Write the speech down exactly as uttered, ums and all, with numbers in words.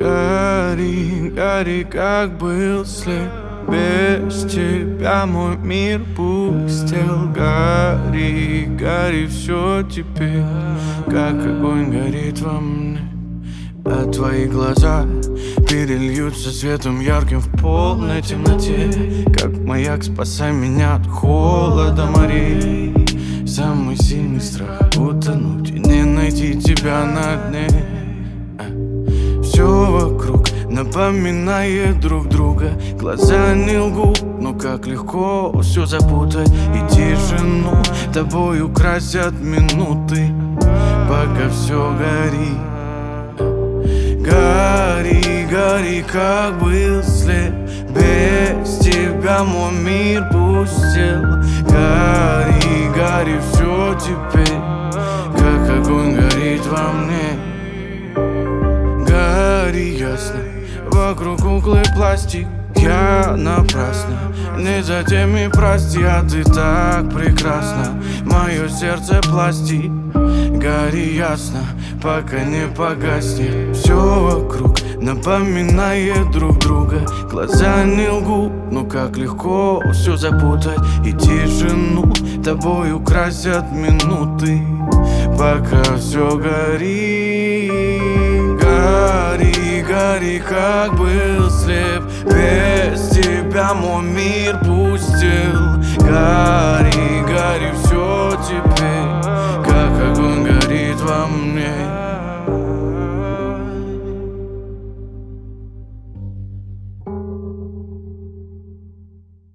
Гори, гори, как был слеп. Без тебя мой мир пустел. Гори, гори, все теперь, как огонь горит во мне. А твои глаза перельются светом ярким в полной темноте. Как маяк, спасай меня от холода морей. Самый сильный страх — утонуть и не найти тебя на дне. Все вокруг напоминает друг друга. Глаза не лгут, но как легко все запутать. И тишину тобой украсят минуты, пока все горит. Гори, гори, как был слеп. Без тебя мой мир пустел. Гори, гори, все теперь, как огонь горит во мне. Гори ясно, вокруг куклы пластик. Я напрасно, не за теми прости, а ты так прекрасна. Мое сердце пластик. Гори ясно, пока не погаснет. Все вокруг напоминает друг друга. Глаза не лгут, но как легко все запутать. И тишину тобой украсят минуты, пока все горит. Гори, гори, как был слеп. Без тебя мой мир пустел. Гори,